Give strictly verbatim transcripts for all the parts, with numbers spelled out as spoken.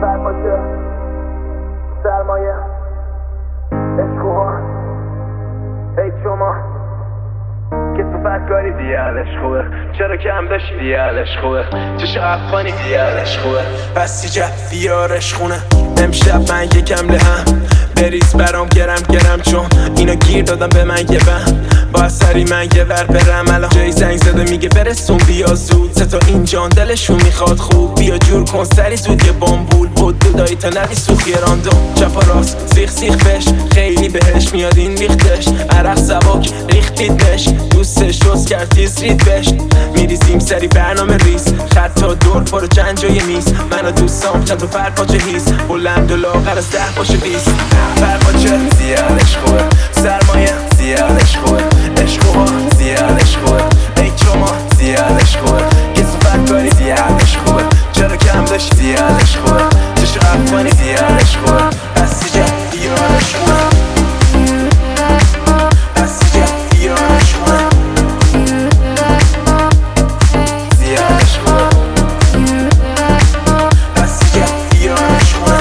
سرمایه سرمایه عشق ای شما کسافت کاری دیالش خوبه، چرا کم داشتی دیالش خوبه، چشو افغانی دیالش خوبه، پس یه جد بیارش خونه. امشب من یکم لهم بریز برام گرم گرم، چون اینا گیر دادم به من یه بهم. با سری من یه ور برم الان جای زنگ زده میگه برسون بیا زود. سه تا اینجان دلشون میخواد خوب، بیا جور کن سری زود یه بامبول بود دودایی تا ندی سوخ یه راندو. چپ و راست سیخ سیخ بش خیلی بهش میاد این ریختش، عرق سبک ریختیدش دوستش دوست کرد تیز رید بش. میریزیم سری برنامه ریز خط تا دور پارو چند جای میز، من و دوستام چند تا پر پاچه هیز بلند و لاغر از ده باشه بیست. پر پاچه زیادش خوبه، سرمایه زیادش خوبه، عشق زیادش خوبه، ای شما زیادش خوبه، کسافت کاری زیادش خوبه، چرا کم داشتی زیادش خوبه، چشو افغانی زیادش خوبه، پس یه جد بیارش خوبه، پس یه جد بیارش خوبه، زیادش خوبه، پس یه جد بیارش خوبه.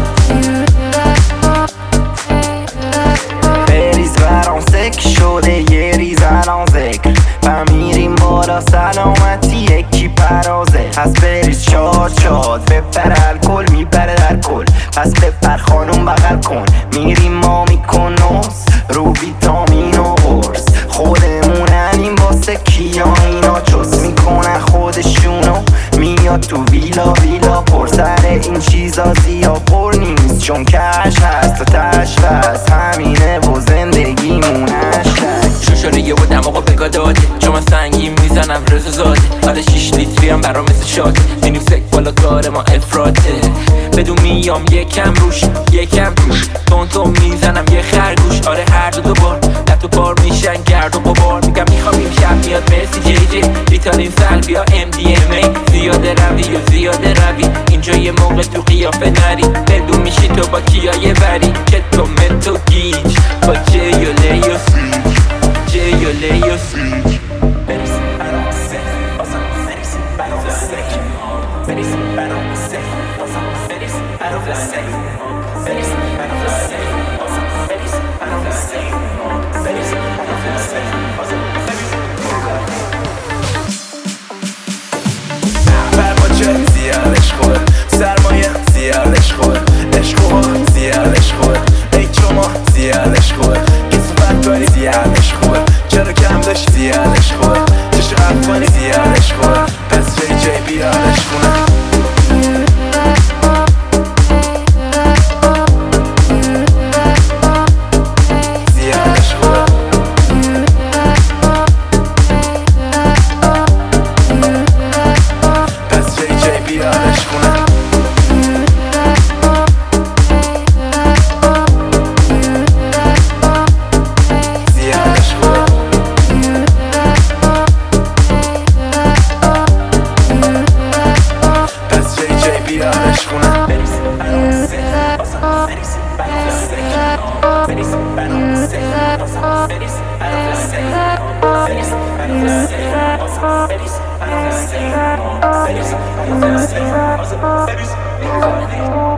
بریز برام سک شده یه ریز الان ذکر و میریم بالا سلامتی یکی پرازه. پس بریز شاد شاد بپر الکل میپره در کل، پس بپر خانوم بغل کن میریم ما میکن نوز رو ویتامین و قرص. خودموننیم واسه کیا اینا چوس میکنن خودشونو، میاد تو ویلا ویلا پر سر این چیزا زیاد پر نیست، چون کش هست و تش هست همینه و زندگیمونش تک شوشاره یه بودم آقا بگا داده، چون من سنگین میزنم رزا زاده. حالا شیش لیتری هم برام مثل شاده، میریم سک بالا کار ما افراته. بدون میام یکم روش یکم روش تون تون میزنم یه خرگوش. آره هر دو دوبار لطو بار میشن گرد و غبار، میگم میخوام این شب میاد مرسی جی جی ریتالین سلبی یا ام دی ام ای. زیاده روی و زیاده روی اینجا یه موقع تو قیافه نری، بدون میشی تو با کیای بری که تو متو گیج با جیوله یا سیج جیوله یا سیج. بریز برام سک بازم بریز برام سک بریز برام سک بازم بریز برام سک بریز برام سک بازم بریز برام سک بریز برام سک بازم بریز. برپاچه زیادش خوبه، سرمایه زیادش خوبه، عشق زیادش خوبه، ای شما زیادش خوبه، کسافت کاری زیادش خوبه، چرا کم داشتی زیادش خوبه، چشو افغانی زیادش خوبه، پس جی جی بیارش خونه. زیادش خوبه، پس جی جی بیارش خونه. زیادش خوبه، پس جی جی بیارش خونه. بریز برام سک بازم بریز برام سک بریز برام سک بازم بریز برام سک بریز برام سک بازم بریز برام سک بریز برام سک بازم بریز.